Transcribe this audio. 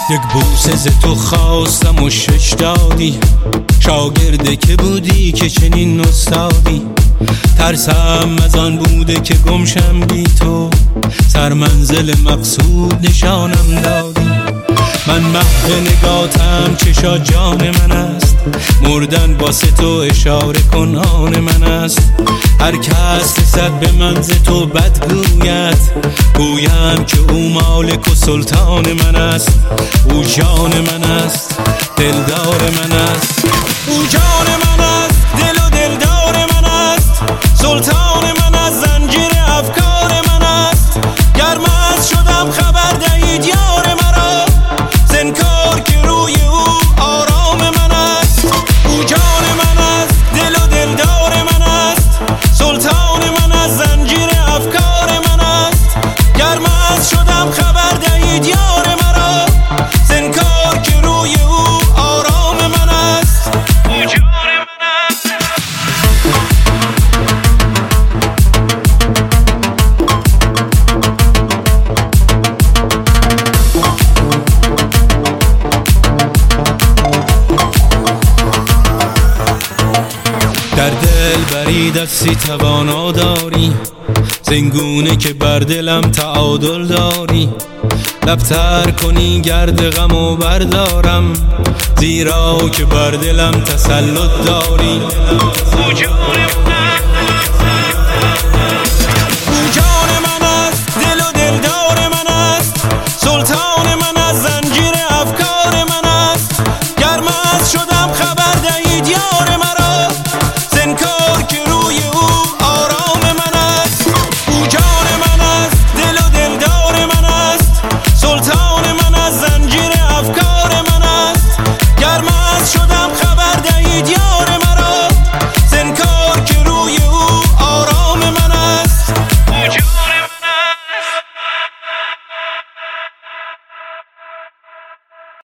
یک بوسه ز تو خواستم و شش دادی، شاگرده که بودی که چنین استادی. ترسم از آن بوده که گمشم بی تو، سر منزل مقصود نشانم دادی. من محو نگاتم چشا جان من است، مردن واسه تو اشاره کن آن من است. هر کس رسد به من ز تو بد گوید، گویم که او مالک و سلطان من است. او جان من است، دلدار من است. او جان من است، دل و دلدار من است. سلطان من است، زنجیر افکار من است. گر مست شدم خبر دهید یار مرا، زنکار که روی او آرام من است. او جان من است، دل و دلدار من است. سلطان من است، زنجیر افکار من است. گر مست شدم خبر دهید یار مرا، زنکار که روی او آرام من است. او جان من است. در دل بری دستی توانا داری، زنگونه که بر دلم تعادل داری. لبتر کنی گرد غم و بردارم، زیرا که بر دلم تسلط داری.